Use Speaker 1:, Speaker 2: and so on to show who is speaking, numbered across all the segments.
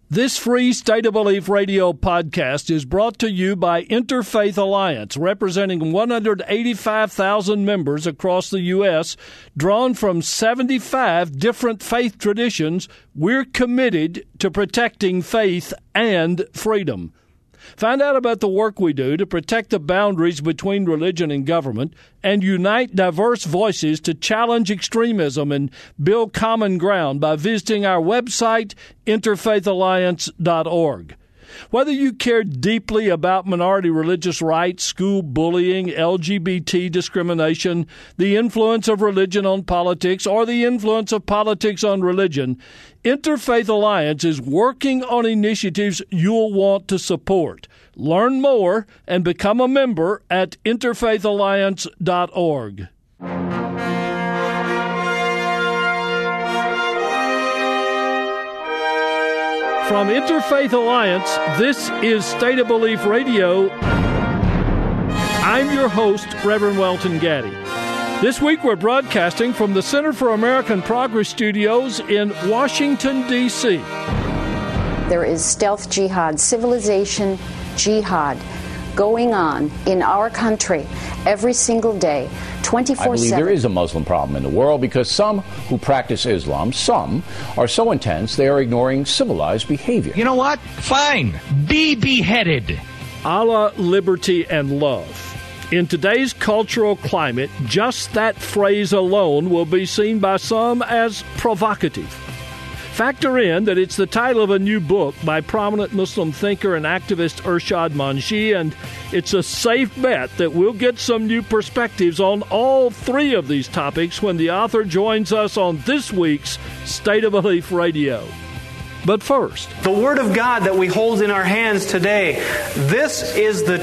Speaker 1: This free State of Belief radio podcast is brought to you by Interfaith Alliance, representing 185,000 members across the U.S., drawn from 75 different faith traditions. We're committed to protecting faith and freedom. Find out about the work we do to protect the boundaries between religion and government and unite diverse voices to challenge extremism and build common ground by visiting our website, interfaithalliance.org. Whether you care deeply about minority religious rights, school bullying, LGBT discrimination, the influence of religion on politics, or the influence of politics on religion, Interfaith Alliance is working on initiatives you'll want to support. Learn more and become a member at interfaithalliance.org. From Interfaith Alliance, this is State of Belief Radio. I'm your host, Reverend Welton Gaddy. This week we're broadcasting from the Center for American Progress Studios in Washington, D.C.
Speaker 2: There is stealth jihad, civilization jihad going on in our country every single day, 24/7.
Speaker 3: I believe there is a Muslim problem in the world because some who practice Islam, some are so intense they are ignoring civilized behavior.
Speaker 4: You know what? Fine. Be beheaded.
Speaker 1: Allah, liberty, and love. In today's cultural climate, just that phrase alone will be seen by some as provocative. Factor in that it's the title of a new book by prominent Muslim thinker and activist Irshad Manji, and it's a safe bet that we'll get some new perspectives on all three of these topics when the author joins us on this week's State of Belief Radio. But first,
Speaker 5: the Word of God that we hold in our hands today, this is the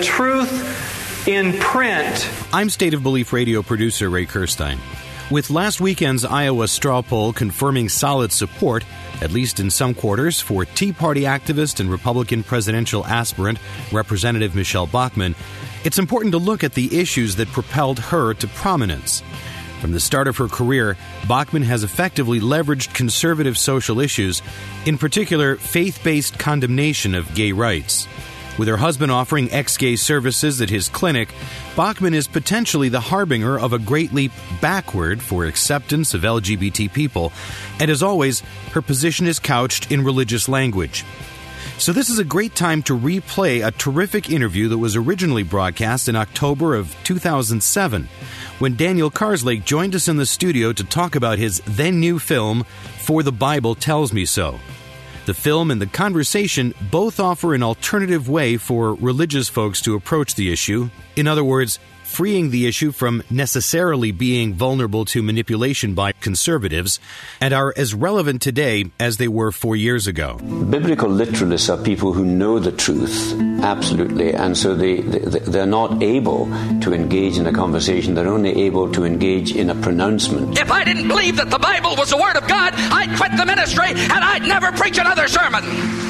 Speaker 5: truth in print.
Speaker 6: I'm State of Belief Radio producer Ray Kirstein. With last weekend's Iowa straw poll confirming solid support, at least in some quarters, for Tea Party activist and Republican presidential aspirant Representative Michelle Bachmann, it's important to look at the issues that propelled her to prominence. From the start of her career, Bachmann has effectively leveraged conservative social issues, in particular faith-based condemnation of gay rights. With her husband offering ex-gay services at his clinic, Bachmann is potentially the harbinger of a great leap backward for acceptance of LGBT people, and as always, her position is couched in religious language. So this is a great time to replay a terrific interview that was originally broadcast in October of 2007, when Daniel Karslake joined us in the studio to talk about his then-new film, For the Bible Tells Me So. The film and the conversation both offer an alternative way for religious folks to approach the issue. In other words, freeing the issue from necessarily being vulnerable to manipulation by conservatives, and are as relevant today as they were 4 years ago.
Speaker 7: Biblical literalists are people who know the truth, absolutely, and so they're not able to engage in a conversation. They're only able to engage in a pronouncement.
Speaker 4: If I didn't believe that the Bible was the Word of God, I'd quit the ministry and I'd never preach another sermon.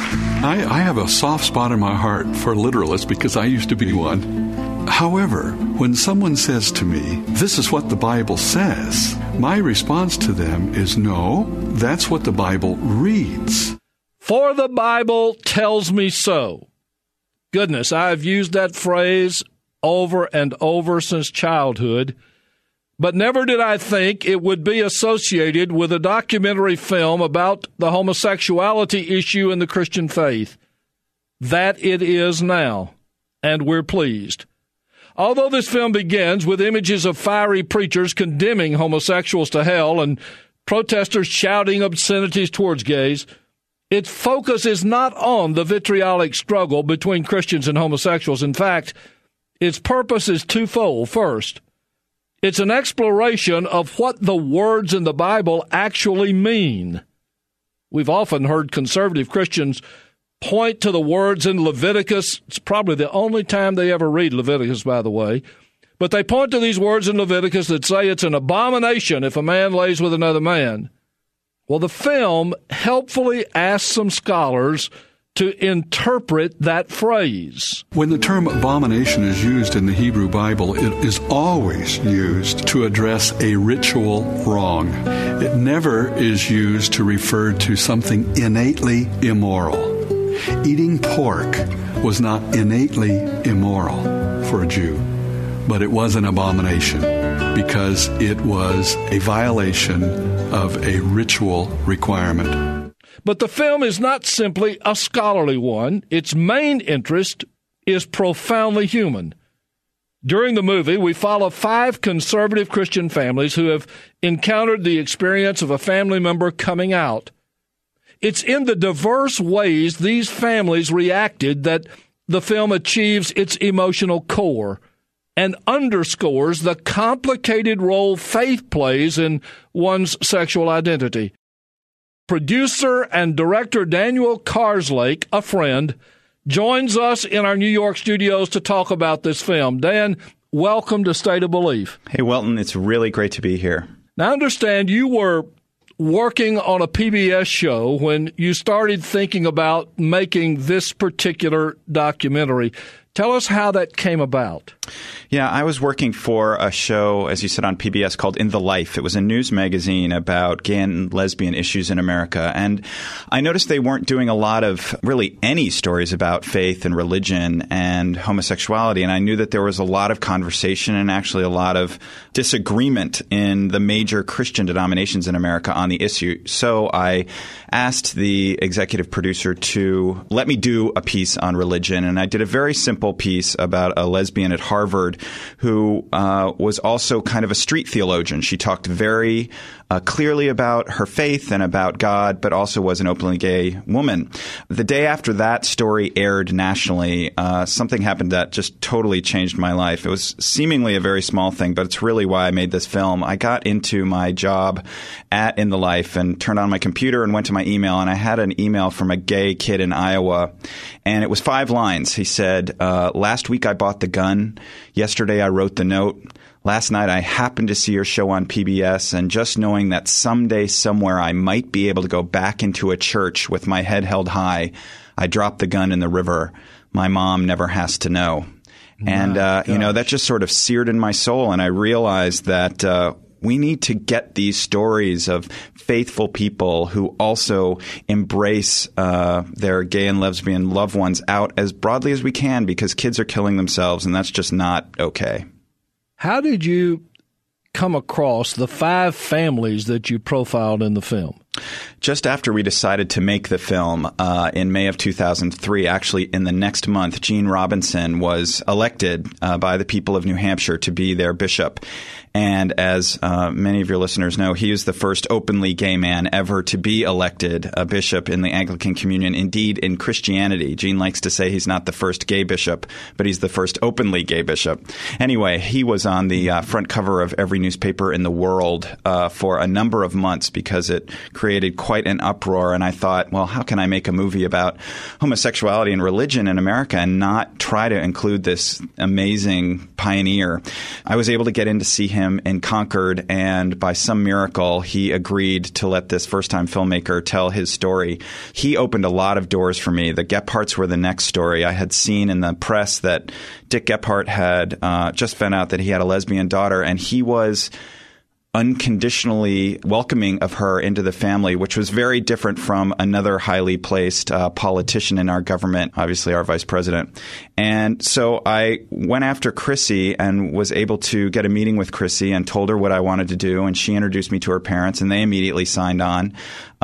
Speaker 8: I have a soft spot in my heart for literalists because I used to be one. However, when someone says to me, this is what the Bible says, my response to them is, no, that's what the Bible reads.
Speaker 1: For the Bible tells me so. Goodness, I've used that phrase over and over since childhood, but never did I think it would be associated with a documentary film about the homosexuality issue in the Christian faith. That it is now, and we're pleased. Although this film begins with images of fiery preachers condemning homosexuals to hell and protesters shouting obscenities towards gays, its focus is not on the vitriolic struggle between Christians and homosexuals. In fact, its purpose is twofold. First, it's an exploration of what the words in the Bible actually mean. We've often heard conservative Christians point to the words in Leviticus. It's probably the only time they ever read Leviticus, by the way. But they point to these words in Leviticus that say it's an abomination if a man lays with another man. Well, the film helpfully asks some scholars to interpret that phrase.
Speaker 8: When the term abomination is used in the Hebrew Bible, it is always used to address a ritual wrong. It never is used to refer to something innately immoral. Eating pork was not innately immoral for a Jew, but it was an abomination because it was a violation of a ritual requirement.
Speaker 1: But the film is not simply a scholarly one. Its main interest is profoundly human. During the movie, we follow 5 conservative Christian families who have encountered the experience of a family member coming out. It's in the diverse ways these families reacted that the film achieves its emotional core and underscores the complicated role faith plays in one's sexual identity. Producer and director Daniel Karslake, a friend, joins us in our New York studios to talk about this film. Dan, welcome to State of Belief.
Speaker 9: Hey, Welton, it's really great to be here.
Speaker 1: Now, I understand you were working on a PBS show when you started thinking about making this particular documentary. Tell us how that came about.
Speaker 9: Yeah, I was working for a show, as you said, on PBS called In the Life. It was a news magazine about gay and lesbian issues in America. And I noticed they weren't doing a lot of really any stories about faith and religion and homosexuality. And I knew that there was a lot of conversation and actually a lot of disagreement in the major Christian denominations in America on the issue. So I asked the executive producer to let me do a piece on religion. And I did a very simple piece about a lesbian at Harvard who was also kind of a street theologian. She talked very clearly about her faith and about God, but also was an openly gay woman. The day after that story aired nationally, something happened that just totally changed my life. It was seemingly a very small thing, but it's really why I made this film. I got into my job at In the Life and turned on my computer and went to my email, and I had an email from a gay kid in Iowa, and it was 5 lines. He said, last week I bought the gun. Yesterday I wrote the note. Last night I happened to see your show on PBS, and just knowing that someday, somewhere, I might be able to go back into a church with my head held high, I dropped the gun in the river. My mom never has to know. And, that just sort of seared in my soul, and I realized that we need to get these stories of faithful people who also embrace their gay and lesbian loved ones out as broadly as we can, because kids are killing themselves, and that's just not okay.
Speaker 1: How did you come across the 5 families that you profiled in the film?
Speaker 9: Just after we decided to make the film in May of 2003, actually in the next month, Gene Robinson was elected by the people of New Hampshire to be their bishop. And as many of your listeners know, he is the first openly gay man ever to be elected a bishop in the Anglican Communion. Indeed, in Christianity, Gene likes to say he's not the first gay bishop, but he's the first openly gay bishop. Anyway, he was on the front cover of every newspaper in the world for a number of months because it created quite an uproar. And I thought, well, how can I make a movie about homosexuality and religion in America and not try to include this amazing pioneer? I was able to get in to see him in Concord, and by some miracle, he agreed to let this first-time filmmaker tell his story. He opened a lot of doors for me. The Gephardts were the next story. I had seen in the press that Dick Gephardt had just found out that he had a lesbian daughter, and he was unconditionally welcoming of her into the family, which was very different from another highly placed politician in our government, obviously our vice president. And so I went after Chrissy and was able to get a meeting with Chrissy and told her what I wanted to do, and she introduced me to her parents, and they immediately signed on.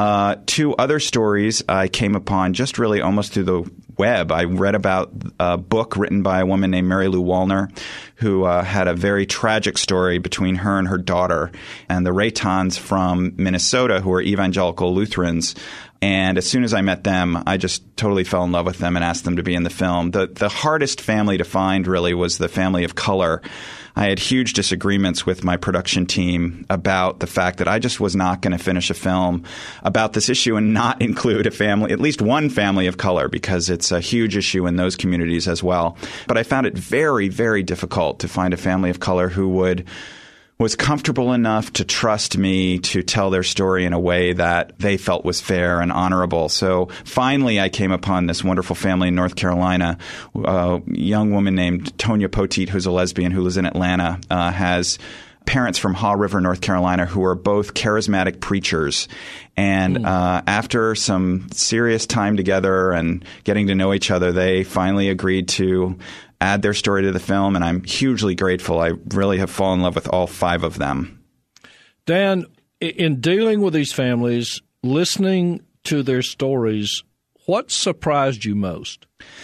Speaker 9: 2 other stories I came upon just really almost through the web. I read about a book written by a woman named Mary Lou Wallner, who had a very tragic story between her and her daughter, and the Raytons from Minnesota, who are evangelical Lutherans. And as soon as I met them, I just totally fell in love with them and asked them to be in the film. The hardest family to find really was the family of color. I had huge disagreements with my production team about the fact that I just was not going to finish a film about this issue and not include a family, at least one family of color, because it's a huge issue in those communities as well. But I found it very, very difficult to find a family of color who was comfortable enough to trust me to tell their story in a way that they felt was fair and honorable. So finally, I came upon this wonderful family in North Carolina. A young woman named Tonya Poteet, who's a lesbian who lives in Atlanta, has parents from Haw River, North Carolina, who are both charismatic preachers. And after some serious time together and getting to know each other, they finally agreed to add their story to the film, and I'm hugely grateful. I really have fallen in love with all 5 of them.
Speaker 1: Dan, in dealing with these families, listening to their stories, what surprised you most?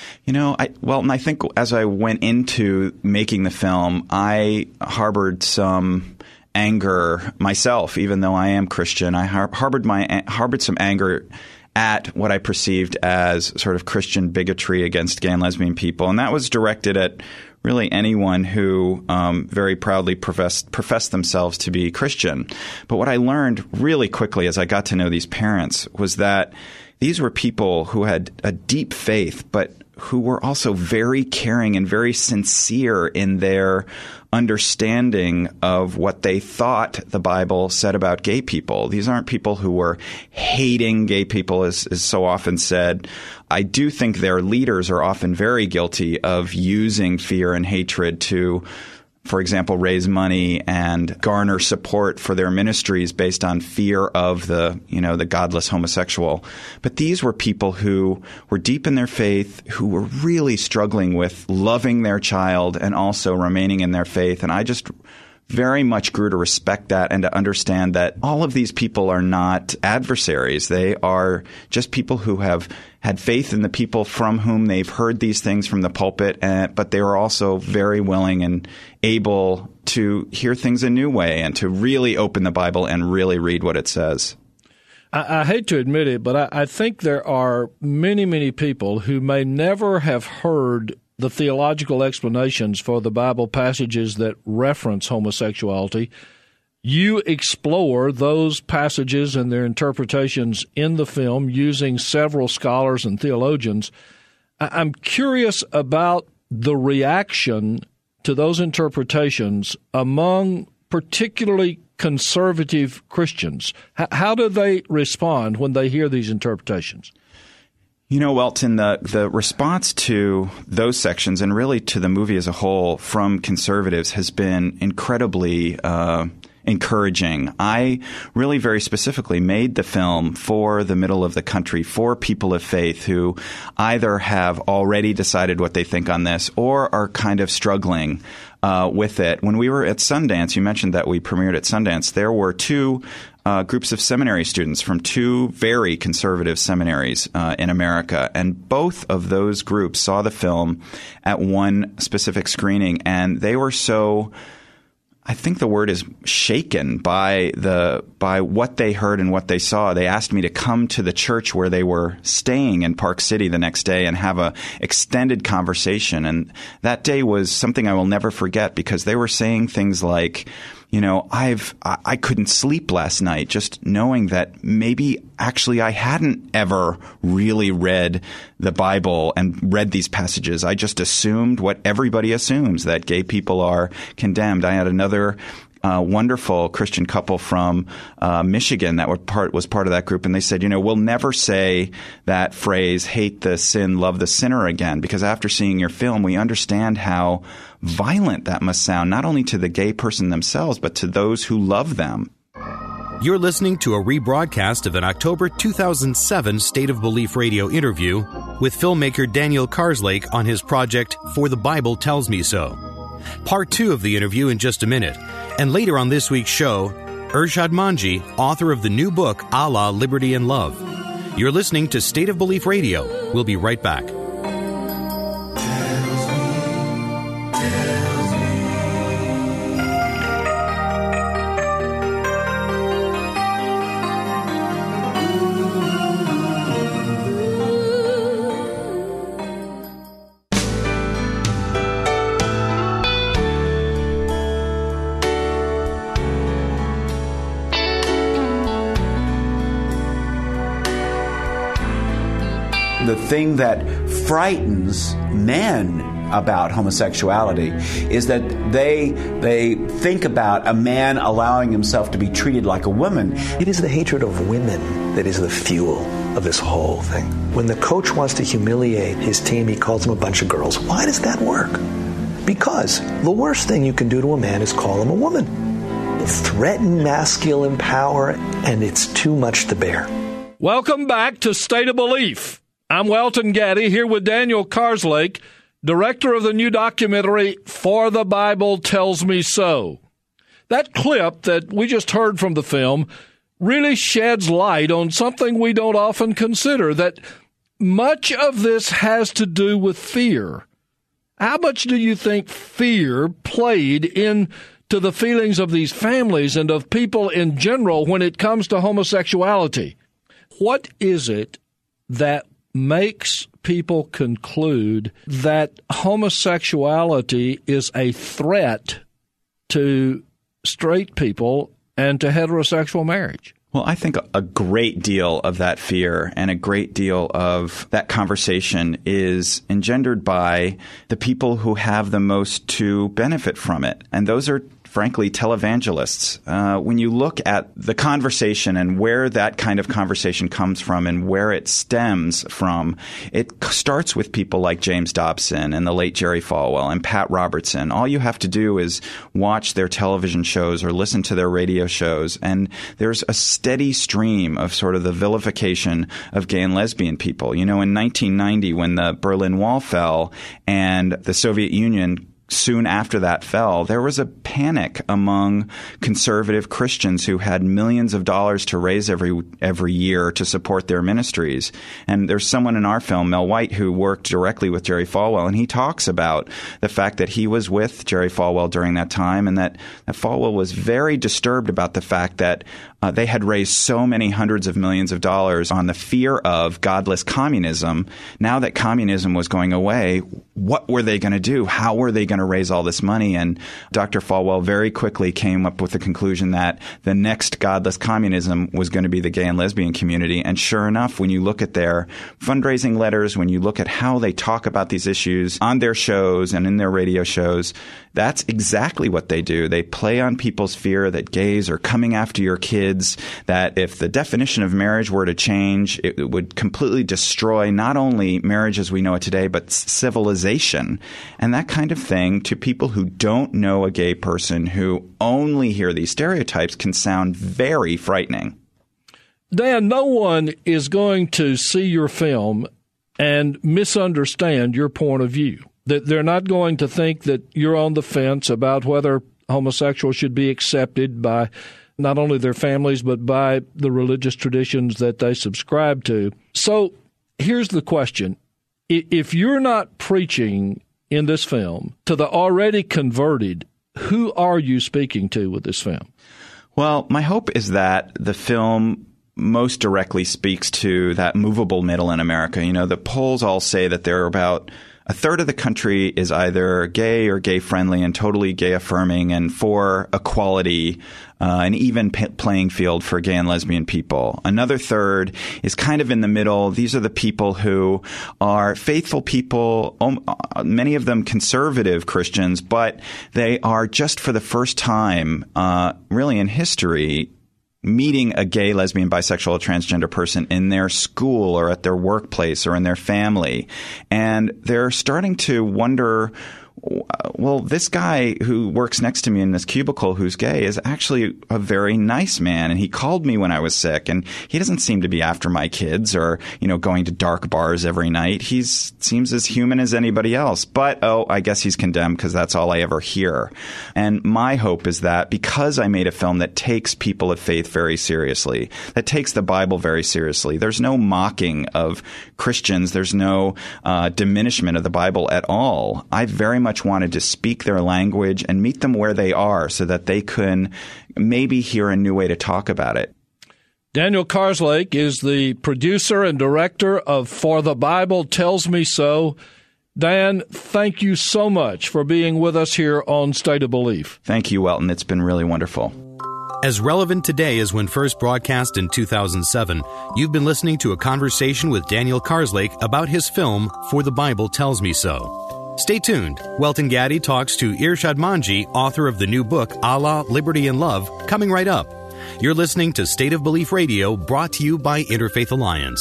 Speaker 9: I think as I went into making the film, I harbored some anger myself, even though I am Christian. I harbored some anger at what I perceived as sort of Christian bigotry against gay and lesbian people. And that was directed at really anyone who very proudly professed themselves to be Christian. But what I learned really quickly as I got to know these parents was that these were people who had a deep faith, but who were also very caring and very sincere in their understanding of what they thought the Bible said about gay people. These aren't people who were hating gay people, as is so often said. I do think their leaders are often very guilty of using fear and hatred to, for example, raise money and garner support for their ministries based on fear of the godless homosexual. But these were people who were deep in their faith, who were really struggling with loving their child and also remaining in their faith. And I just very much grew to respect that and to understand that all of these people are not adversaries. They are just people who have had faith in the people from whom they've heard these things from the pulpit, but they are also very willing and able to hear things a new way and to really open the Bible and really read what it says.
Speaker 1: I hate to admit it, but I think there are many, many people who may never have heard the theological explanations for the Bible passages that reference homosexuality. You explore those passages and their interpretations in the film using several scholars and theologians. I'm curious about the reaction to those interpretations among particularly conservative Christians. How do they respond when they hear these interpretations?
Speaker 9: Welton, the response to those sections and really to the movie as a whole from conservatives has been incredibly encouraging. I really very specifically made the film for the middle of the country, for people of faith who either have already decided what they think on this or are kind of struggling with it. When we were at Sundance, you mentioned that we premiered at Sundance, there were 2 groups of seminary students from 2 very conservative seminaries in America. And both of those groups saw the film at one specific screening, and they were so, I think the word is shaken by what they heard and what they saw. They asked me to come to the church where they were staying in Park City the next day and have a extended conversation. And that day was something I will never forget because they were saying things like, I couldn't sleep last night just knowing that maybe actually I hadn't ever really read the Bible and read these passages. I just assumed what everybody assumes, that gay people are condemned. I had another wonderful Christian couple from Michigan that was part of that group, and they said, we'll never say that phrase, hate the sin, love the sinner again, because after seeing your film, we understand how violent that must sound, not only to the gay person themselves, but to those who love them.
Speaker 6: You're listening to a rebroadcast of an October 2007 State of Belief radio interview with filmmaker Daniel Karslake on his project For the Bible Tells Me So. Part 2 of the interview in just a minute. And later on this week's show, Irshad Manji, author of the new book, Allah, Liberty, and Love. You're listening to State of Belief Radio. We'll be right back.
Speaker 10: The thing that frightens men about homosexuality is that they think about a man allowing himself to be treated like a woman.
Speaker 11: It is the hatred of women that is the fuel of this whole thing. When the coach wants to humiliate his team, he calls them a bunch of girls. Why does that work? Because the worst thing you can do to a man is call him a woman. threaten masculine power, and it's too much to bear.
Speaker 1: Welcome back to State of Belief. I'm Welton Gaddy here with Daniel Karslake, director of the new documentary, For the Bible Tells Me So. That clip that we just heard from the film really sheds light on something we don't often consider, that much of this has to do with fear. How much do you think fear played into the feelings of these families and of people in general when it comes to homosexuality? What is it that makes people conclude that homosexuality is a threat to straight people and to heterosexual marriage?
Speaker 9: Well, I think a great deal of that fear and a great deal of that conversation is engendered by the people who have the most to benefit from it. And those are, frankly, televangelists. When you look at the conversation and where that kind of conversation comes from and where it stems from, it starts with people like James Dobson and the late Jerry Falwell and Pat Robertson. All you have to do is watch their television shows or listen to their radio shows, and there's a steady stream of sort of the vilification of gay and lesbian people. You know, in 1990, when the Berlin Wall fell and the Soviet Union soon after that fell, there was a panic among conservative Christians who had millions of dollars to raise every year to support their ministries. And there's someone in our film, Mel White, who worked directly with Jerry Falwell, and he talks about the fact that he was with Jerry Falwell during that time, and that Falwell was very disturbed about the fact that they had raised so many hundreds of millions of dollars on the fear of godless communism. Now that communism was going away, what were they going to do? How were they going to raise all this money? And Dr. Falwell very quickly came up with the conclusion that the next godless communism was going to be the gay and lesbian community. And sure enough, when you look at their fundraising letters, when you look at how they talk about these issues on their shows and in their radio shows, that's exactly what they do. They play on people's fear that gays are coming after your kids, that if the definition of marriage were to change, it would completely destroy not only marriage as we know it today, but civilization. And that kind of thing, to people who don't know a gay person, who only hear these stereotypes, can sound very frightening.
Speaker 1: Dan, no one is going to see your film and misunderstand your point of view. That they're not going to think that you're on the fence about whether homosexuals should be accepted by not only their families, but by the religious traditions that they subscribe to. So here's the question. If you're not preaching in this film to the already converted, who are you speaking to with this film?
Speaker 9: Well, my hope is that the film most directly speaks to that movable middle in America. You know, the polls all say that there are about a third of the country is either gay or gay friendly and totally gay affirming and for equality, an even playing field for gay and lesbian people. Another third is kind of in the middle. These are the people who are faithful people, many of them conservative Christians, but they are just for the first time, really in history, meeting a gay, lesbian, bisexual, or transgender person in their school or at their workplace or in their family. And they're starting to wonder, well, this guy who works next to me in this cubicle who's gay is actually a very nice man. And he called me when I was sick, and he doesn't seem to be after my kids or, you know, going to dark bars every night. He seems as human as anybody else. But, I guess he's condemned because that's all I ever hear. And my hope is that because I made a film that takes people of faith very seriously, that takes the Bible very seriously, there's no mocking of Christians. There's no diminishment of the Bible at all. I very much wanted to speak their language and meet them where they are so that they can maybe hear a new way to talk about it.
Speaker 1: Daniel Karslake is the producer and director of For the Bible Tells Me So. Dan, thank you so much for being with us here on State of Belief.
Speaker 9: Thank you, Welton. It's been really wonderful.
Speaker 6: As relevant today as when first broadcast in 2007, you've been listening to a conversation with Daniel Karslake about his film, For the Bible Tells Me So. Stay tuned. Welton Gaddy talks to Irshad Manji, author of the new book, Allah, Liberty, and Love, coming right up. You're listening to State of Belief Radio, brought to you by Interfaith Alliance.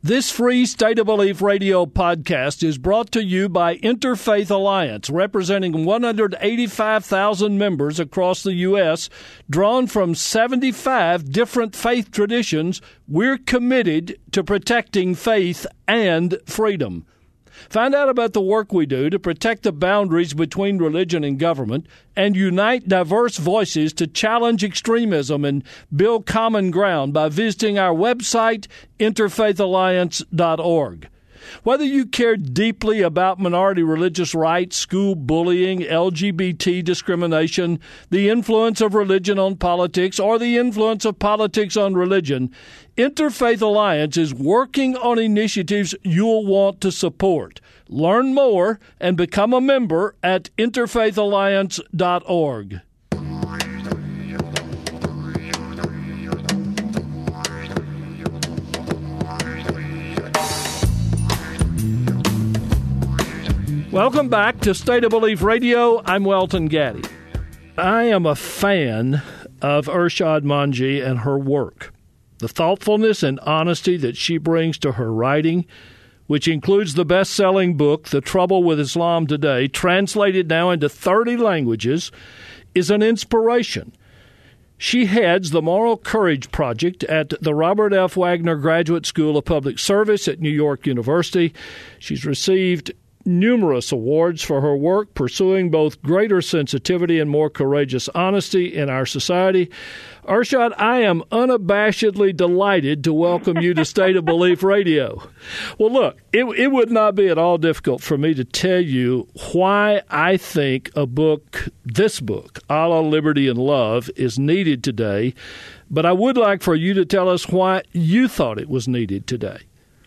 Speaker 1: This free State of Belief radio podcast is brought to you by Interfaith Alliance, representing 185,000 members across the U.S., drawn from 75 different faith traditions. We're committed to protecting faith and freedom. Find out about the work we do to protect the boundaries between religion and government and unite diverse voices to challenge extremism and build common ground by visiting our website, interfaithalliance.org. Whether you care deeply about minority religious rights, school bullying, LGBT discrimination, the influence of religion on politics, or the influence of politics on religion, Interfaith Alliance is working on initiatives you'll want to support. Learn more and become a member at interfaithalliance.org. Welcome back to State of Belief Radio. I'm Welton Gaddy. I am a fan of Irshad Manji and her work. The thoughtfulness and honesty that she brings to her writing, which includes the best-selling book, The Trouble with Islam Today, translated now into 30 languages, is an inspiration. She heads the Moral Courage Project at the Robert F. Wagner Graduate School of Public Service at New York University. She's received numerous awards for her work pursuing both greater sensitivity and more courageous honesty in our society. Irshad, I am unabashedly delighted to welcome you to State of Belief Radio. Well, look, it would not be at all difficult for me to tell you why I think this book, Allah, Liberty, and Love, is needed today, but I would like for you to tell us why you thought it was needed today.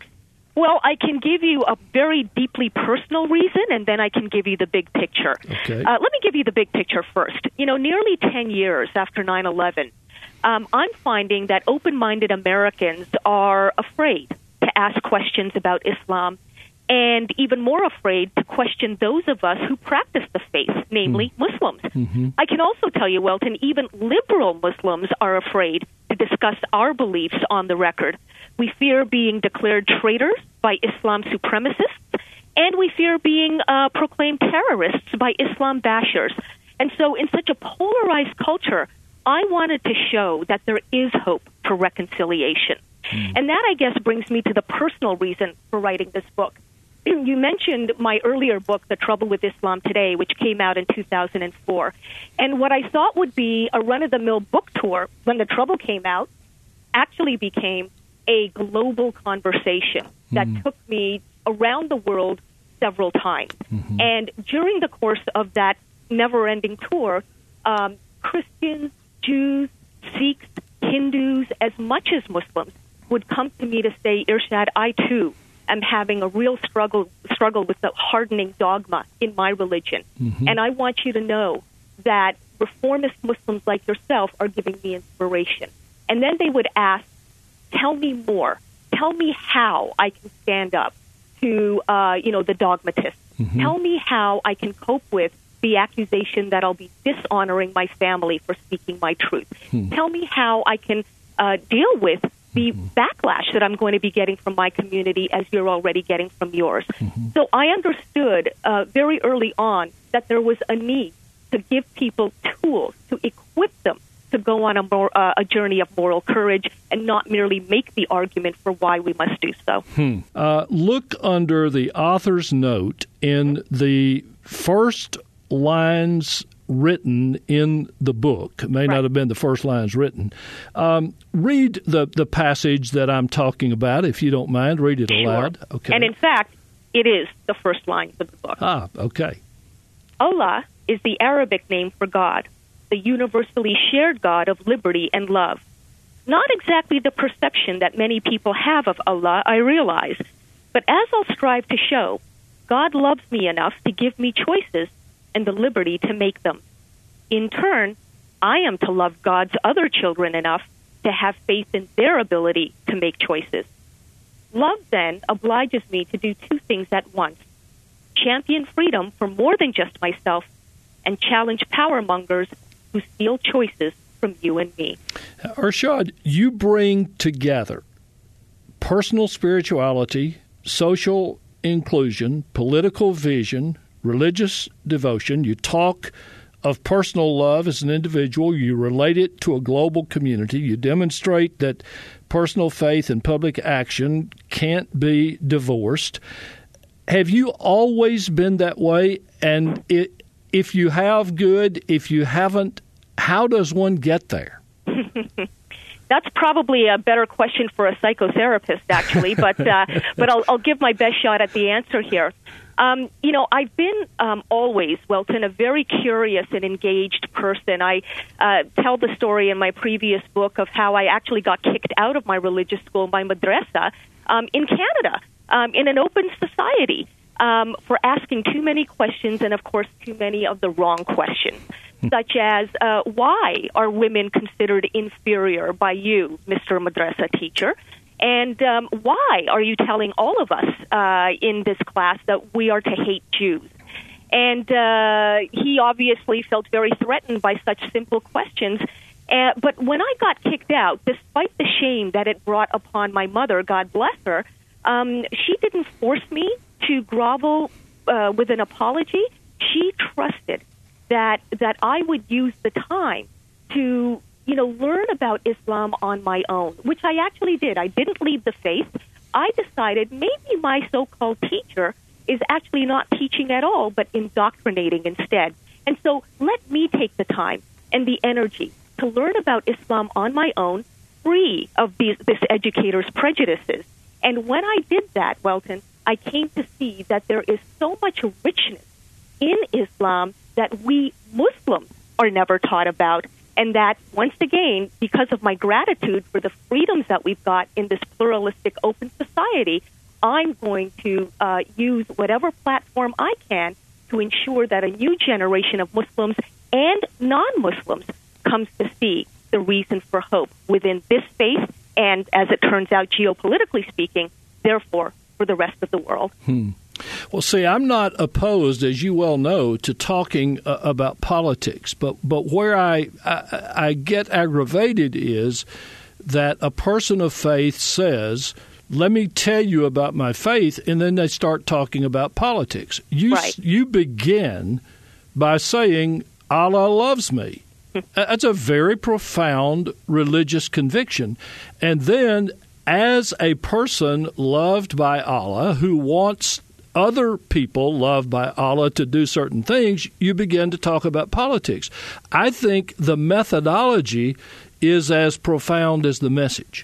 Speaker 12: Well, I can give you a very deeply personal reason, and then I can give you the big picture.
Speaker 1: Okay.
Speaker 12: Let me give you the big picture first. Nearly 10 years after 9/11, I'm finding that open-minded Americans are afraid to ask questions about Islam, and even more afraid to question those of us who practice the faith, namely Muslims.
Speaker 13: Mm-hmm.
Speaker 12: I can also tell you, Welton, even liberal Muslims are afraid to discuss our beliefs on the record. We fear being declared traitors by Islam supremacists, and we fear being proclaimed terrorists by Islam bashers. And so in such a polarized culture, I wanted to show that there is hope for reconciliation. And that, I guess, brings me to the personal reason for writing this book. You mentioned my earlier book, The Trouble with Islam Today, which came out in 2004. And what I thought would be a run-of-the-mill book tour when The Trouble came out actually became a global conversation that took me around the world several times.
Speaker 13: Mm-hmm.
Speaker 12: And during the course of that never-ending tour, Christians, Jews, Sikhs, Hindus, as much as Muslims, would come to me to say, Irshad, I too am having a real struggle with the hardening dogma in my religion.
Speaker 13: Mm-hmm.
Speaker 12: And I want you to know that reformist Muslims like yourself are giving me inspiration. And then they would ask, tell me more. Tell me how I can stand up to, the dogmatists.
Speaker 13: Mm-hmm.
Speaker 12: Tell me how I can cope with the accusation that I'll be dishonoring my family for speaking my truth. Tell me how I can deal with the backlash that I'm going to be getting from my community as you're already getting from yours. So I understood very early on that there was a need to give people tools, to equip them to go on a journey of moral courage and not merely make the argument for why we must do so.
Speaker 1: Look under the author's note in the first lines written in the book. It may not have been the first lines written. Read the passage that I'm talking about, if you don't mind. Read it aloud.
Speaker 12: Sure.
Speaker 1: Okay.
Speaker 12: And in fact, it is the first lines of the book.
Speaker 1: Okay.
Speaker 12: Allah is the Arabic name for God, the universally shared God of liberty and love. Not exactly the perception that many people have of Allah, I realize. But as I'll strive to show, God loves me enough to give me choices and the liberty to make them. In turn, I am to love God's other children enough to have faith in their ability to make choices. Love, then, obliges me to do two things at once: champion freedom for more than just myself, and challenge power mongers who steal choices from you and me.
Speaker 1: Irshad, you bring together personal spirituality, social inclusion, political vision, religious devotion. You talk of personal love as an individual. You relate it to a global community. You demonstrate that personal faith and public action can't be divorced. Have you always been that way? And if you have, good. If you haven't, how does one get there?
Speaker 12: That's probably a better question for a psychotherapist, actually, but I'll give my best shot at the answer here. I've been always, Welton, a very curious and engaged person. I tell the story in my previous book of how I actually got kicked out of my religious school, my madrasa, in Canada, in an open society, for asking too many questions and, of course, too many of the wrong questions. Such as, why are women considered inferior by you, Mr. Madrasa teacher? And why are you telling all of us in this class that we are to hate Jews? And he obviously felt very threatened by such simple questions. But when I got kicked out, despite the shame that it brought upon my mother, God bless her, she didn't force me to grovel with an apology. She trusted that I would use the time to, learn about Islam on my own, which I actually did. I didn't leave the faith. I decided maybe my so-called teacher is actually not teaching at all, but indoctrinating instead. And so let me take the time and the energy to learn about Islam on my own, free of this educator's prejudices. And when I did that, Welton, I came to see that there is so much richness in Islam that we Muslims are never taught about, and that, once again, because of my gratitude for the freedoms that we've got in this pluralistic, open society, I'm going to use whatever platform I can to ensure that a new generation of Muslims and non-Muslims comes to see the reason for hope within this faith and, as it turns out, geopolitically speaking, therefore, for the rest of the world.
Speaker 1: Well, see, I'm not opposed, as you well know, to talking about politics, but where I get aggravated is that a person of faith says, let me tell you about my faith, and then they start talking about politics. You begin by saying, Allah loves me. That's a very profound religious conviction. And then, as a person loved by Allah who wants other people loved by Allah to do certain things, you begin to talk about politics. I think the methodology is as profound as the message.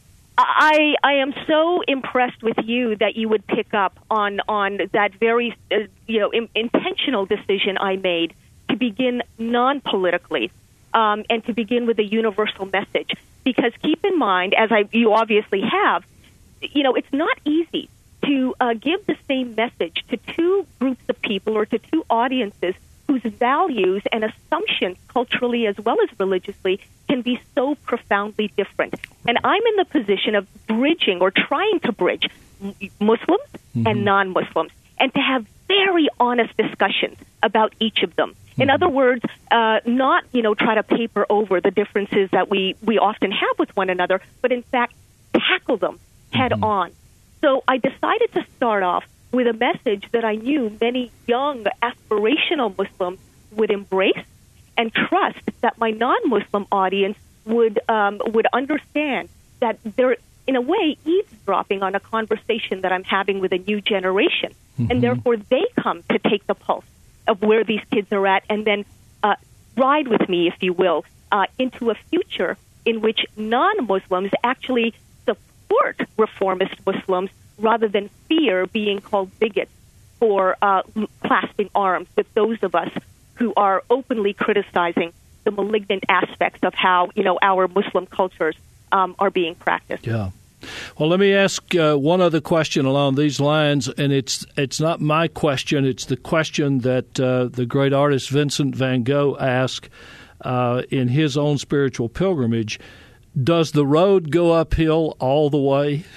Speaker 12: I am so impressed with you that you would pick up on that very intentional decision I made to begin non-politically and to begin with a universal message. Because keep in mind, as you obviously have, it's not easy to give the same message to two groups of people or to two audiences whose values and assumptions, culturally as well as religiously, can be so profoundly different. And I'm in the position of bridging or trying to bridge Muslims and non-Muslims, and to have very honest discussions about each of them. In other words, not try to paper over the differences that we often have with one another, but in fact tackle them head on. So I decided to start off with a message that I knew many young, aspirational Muslims would embrace and trust that my non-Muslim audience would understand that they're, in a way, eavesdropping on a conversation that I'm having with a new generation. And therefore, they come to take the pulse of where these kids are at and then ride with me, if you will, into a future in which non-Muslims actually support reformist Muslims rather than fear being called bigots for clasping arms with those of us who are openly criticizing the malignant aspects of how our Muslim cultures are being practiced.
Speaker 1: Yeah. Well, let me ask one other question along these lines, and it's not my question. It's the question that the great artist Vincent van Gogh asked in his own spiritual pilgrimage. Does the road go uphill all the way?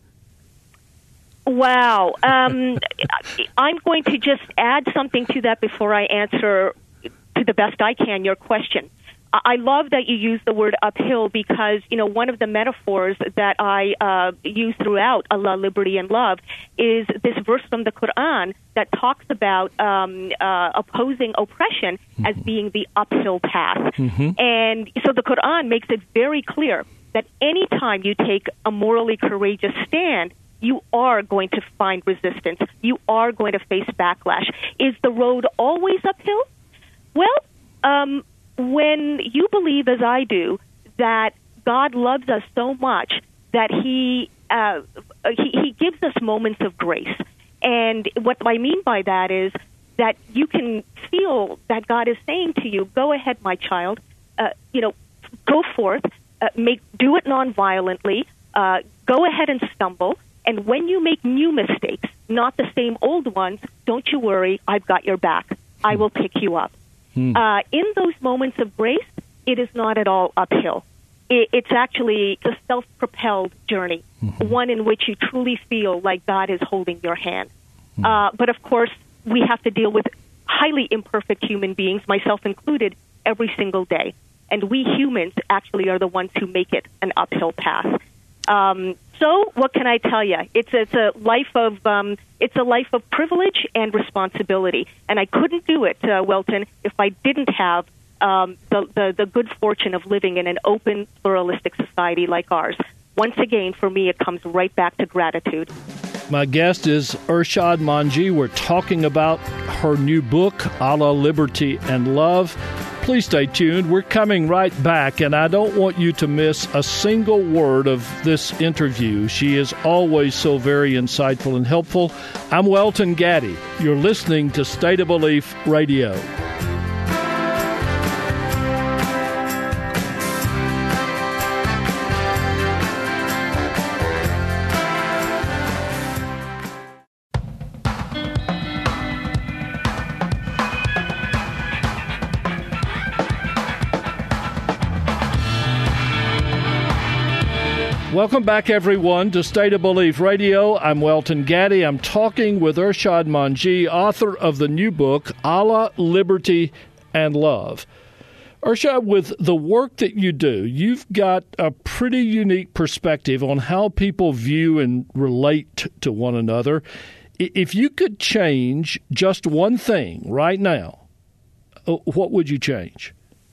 Speaker 12: Wow. I'm going to just add something to that before I answer, to the best I can, your question. I love that you use the word uphill because, one of the metaphors that I use throughout Allah, Liberty, and Love is this verse from the Quran that talks about opposing oppression as being the uphill path. And so the Quran makes it very clear that any time you take a morally courageous stand, you are going to find resistance. You are going to face backlash. Is the road always uphill? Well, when you believe, as I do, that God loves us so much that He gives us moments of grace. And what I mean by that is that you can feel that God is saying to you, go ahead, my child, go forth, do it nonviolently, go ahead and stumble. And when you make new mistakes, not the same old ones, don't you worry, I've got your back. I will pick you up. In those moments of grace, it is not at all uphill. It's actually a self-propelled journey, one in which you truly feel like God is holding your hand. But of course, we have to deal with highly imperfect human beings, myself included, every single day. And we humans actually are the ones who make it an uphill path. So what can I tell you? It's a life of privilege and responsibility, and I couldn't do it, Welton, if I didn't have the good fortune of living in an open, pluralistic society like ours. Once again, for me, it comes right back to gratitude.
Speaker 1: My guest is Irshad Manji. We're talking about her new book, Allah, Liberty, and Love. Please stay tuned. We're coming right back, and I don't want you to miss a single word of this interview. She is always so very insightful and helpful. I'm Welton Gaddy. You're listening to State of Belief Radio. Welcome back, everyone, to State of Belief Radio. I'm Welton Gaddy. I'm talking with Irshad Manji, author of the new book, Allah, Liberty, and Love. Irshad, with the work that you do, you've got a pretty unique perspective on how people view and relate to one another. If you could change just one thing right now, what would you change?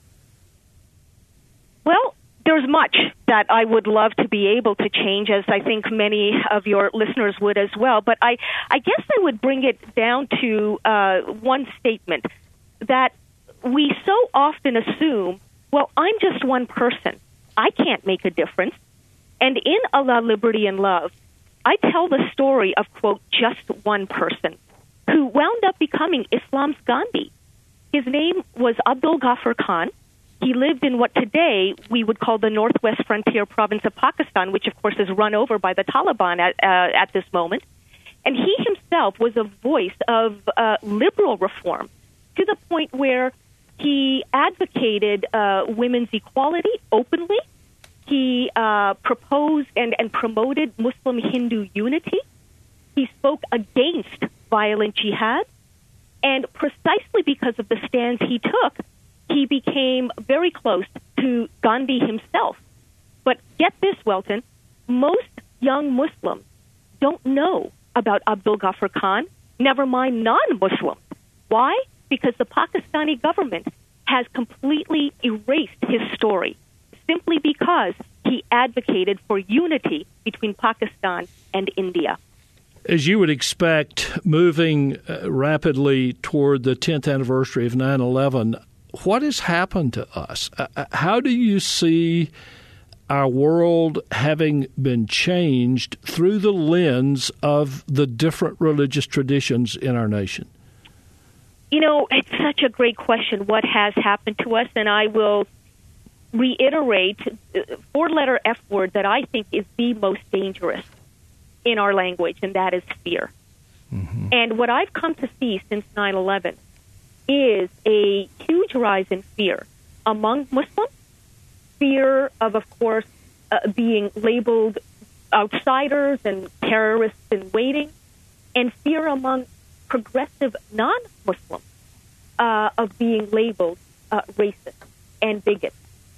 Speaker 12: Well, there's much that I would love to be able to change, as I think many of your listeners would as well. But I guess I would bring it down to one statement, that we so often assume, well, I'm just one person. I can't make a difference. And in Allah, Liberty, and Love, I tell the story of, quote, just one person who wound up becoming Islam's Gandhi. His name was Abdul Ghaffar Khan. He lived in what today we would call the northwest frontier province of Pakistan, which, of course, is run over by the Taliban at this moment. And he himself was a voice of liberal reform to the point where he advocated women's equality openly. He proposed and promoted Muslim-Hindu unity. He spoke against violent jihad. And precisely because of the stands he took, he became very close to Gandhi himself. But get this, Welton, most young Muslims don't know about Abdul Ghaffar Khan, never mind non-Muslims. Why? Because the Pakistani government has completely erased his story, simply because he advocated for unity between Pakistan and India.
Speaker 1: As you would expect, moving rapidly toward the 10th anniversary of 9/11, what has happened to us? How do you see our world having been changed through the lens of the different religious traditions in our nation?
Speaker 12: You know, it's such a great question, what has happened to us, and I will reiterate the four-letter F word that I think is the most dangerous in our language, and that is fear. Mm-hmm. And what I've come to see since 9/11 is a huge rise in fear among Muslims, fear of course, being labeled outsiders and terrorists in waiting, and fear among progressive non-Muslims of being labeled racist and bigots.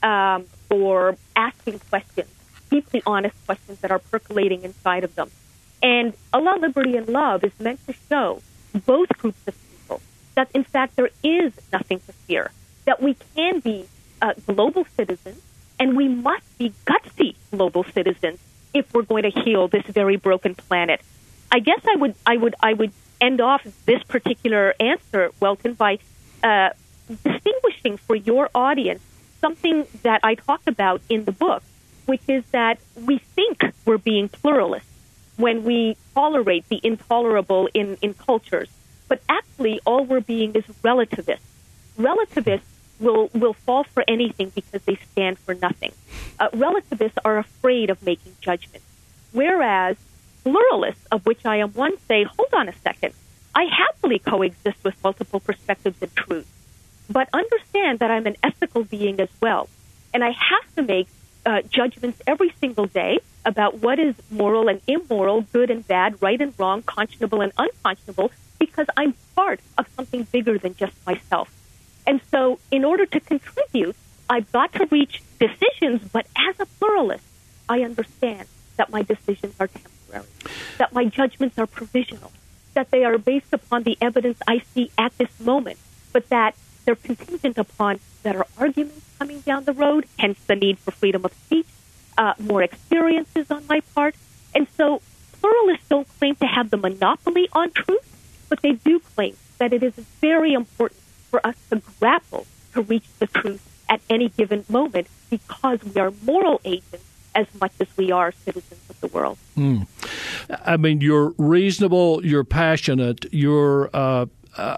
Speaker 12: for asking questions, deeply honest questions that are percolating inside of them. And Allah, Liberty, and Love is meant to show both groups of people that, in fact, there is nothing to fear, that we can be global citizens, and we must be gutsy global citizens if we're going to heal this very broken planet. I guess I would end off this particular answer, Welton, by distinguishing for your audience something that I talk about in the book, which is that we think we're being pluralist when we tolerate the intolerable in cultures. But actually, all we're being is relativists. Relativists will fall for anything because they stand for nothing. Relativists are afraid of making judgments, whereas pluralists, of which I am one, say, hold on a second, I happily coexist with multiple perspectives and truths, but understand that I'm an ethical being as well, and I have to make judgments every single day about what is moral and immoral, good and bad, right and wrong, conscionable and unconscionable, because I'm part of something bigger than just myself. And so in order to contribute, I've got to reach decisions, but as a pluralist, I understand that my decisions are temporary, that my judgments are provisional, that they are based upon the evidence I see at this moment, but that they're contingent upon better arguments coming down the road, hence the need for freedom of speech, more experiences on my part. And so pluralists don't claim to have the monopoly on truth, but they do claim that it is very important for us to grapple to reach the truth at any given moment because we are moral agents as much as we are citizens of the world.
Speaker 1: I mean, you're reasonable, you're passionate, you're a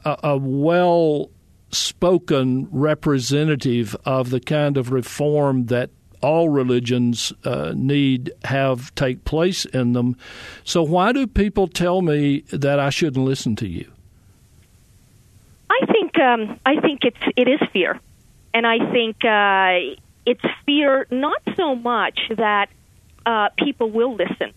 Speaker 1: well-spoken representative of the kind of reform that all religions need have take place in them. So why do people tell me that I shouldn't listen to you?
Speaker 12: I think it is fear, and I think it's fear not so much that people will listen.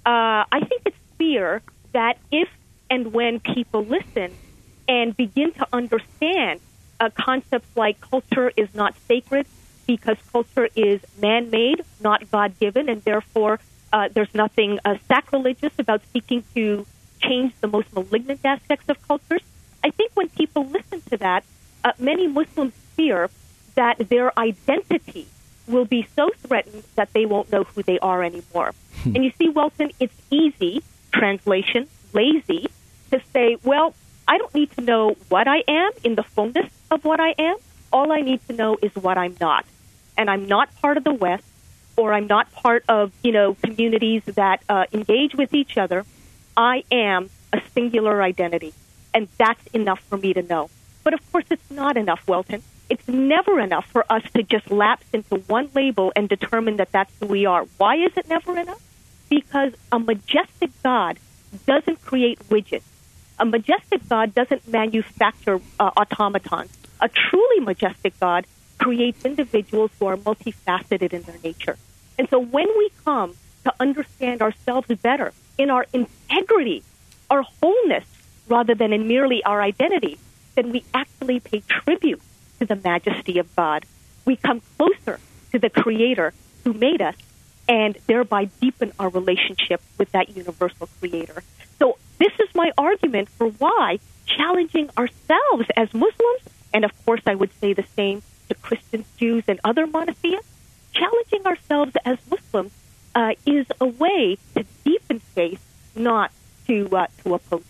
Speaker 12: I think it's fear that if and when people listen and begin to understand concepts like culture is not sacred because culture is man-made, not God-given, and therefore there's nothing sacrilegious about seeking to change the most malignant aspects of cultures. I think when people listen to that, many Muslims fear that their identity will be so threatened that they won't know who they are anymore. And you see, Welton, it's easy, translation, lazy, to say, well, I don't need to know what I am in the fullness of what I am. All I need to know is what I'm not. And I'm not part of the West, or I'm not part of, communities that engage with each other. I am a singular identity, and that's enough for me to know. But of course, it's not enough, Welton. It's never enough for us to just lapse into one label and determine that that's who we are. Why is it never enough? Because a majestic God doesn't create widgets. A majestic God doesn't manufacture automatons. A truly majestic God creates individuals who are multifaceted in their nature. And so when we come to understand ourselves better in our integrity, our wholeness, rather than in merely our identity, then we actually pay tribute to the majesty of God. We come closer to the Creator who made us and thereby deepen our relationship with that universal Creator. So this is my argument for why challenging ourselves as Muslims, and of course I would say the same to Christians, Jews, and other monotheists, challenging ourselves as Muslims is a way to deepen faith, not to oppose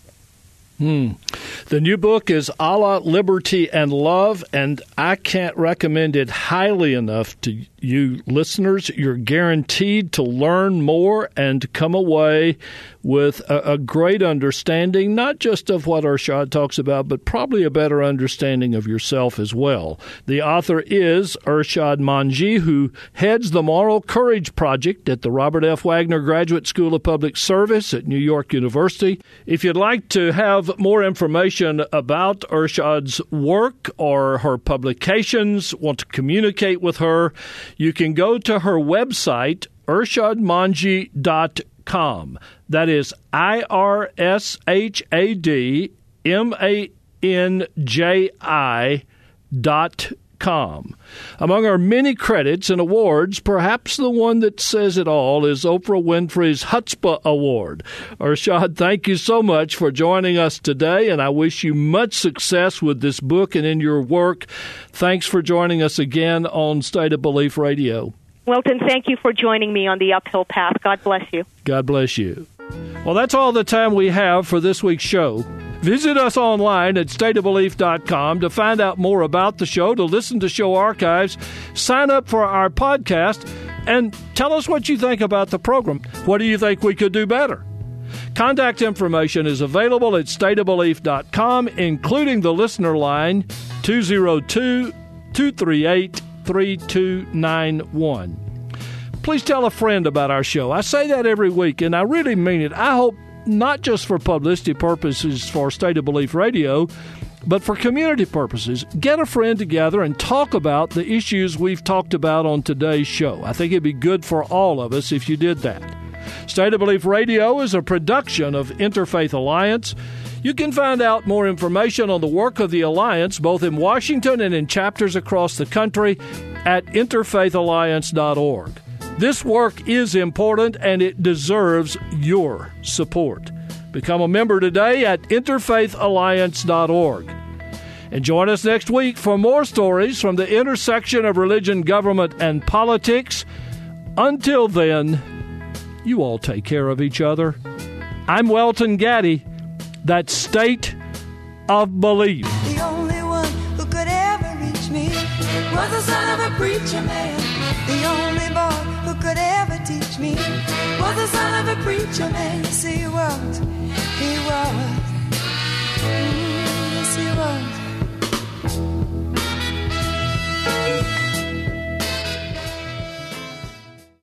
Speaker 12: it.
Speaker 1: The new book is Allah, Liberty, and Love, and I can't recommend it highly enough to you listeners. You're guaranteed to learn more and to come away with a great understanding, not just of what Irshad talks about, but probably a better understanding of yourself as well. The author is Irshad Manji, who heads the Moral Courage Project at the Robert F. Wagner Graduate School of Public Service at New York University. If you'd like to have more information about Irshad's work or her publications, want to communicate with her, you can go to her website, irshadmanji.com. That is IRSHADMANJI.com. stateofbelief.com. Among our many credits and awards, perhaps the one that says it all is Oprah Winfrey's Chutzpah Award. Irshad, thank you so much for joining us today, and I wish you much success with this book and in your work. Thanks for joining us again on State of Belief Radio.
Speaker 12: Welton, thank you for joining me on the uphill path. God bless you.
Speaker 1: God bless you. Well, that's all the time we have for this week's show. Visit us online at stateofbelief.com to find out more about the show, to listen to show archives, sign up for our podcast, and tell us what you think about the program. What do you think we could do better? Contact information is available at stateofbelief.com, including the listener line 202-238-3291. Please tell a friend about our show. I say that every week, and I really mean it. I hope not just for publicity purposes for State of Belief Radio, but for community purposes. Get a friend together and talk about the issues we've talked about on today's show. I think it'd be good for all of us if you did that. State of Belief Radio is a production of Interfaith Alliance. You can find out more information on the work of the Alliance, both in Washington and in chapters across the country, at interfaithalliance.org. This work is important, and it deserves your support. Become a member today at interfaithalliance.org. And join us next week for more stories from the intersection of religion, government, and politics. Until then, you all take care of each other. I'm Welton Gaddy. That's State of Belief.
Speaker 13: The only one who could ever reach me was the son of a preacher man. The only boy who could ever teach me was the son of a preacher man. Yes, he was.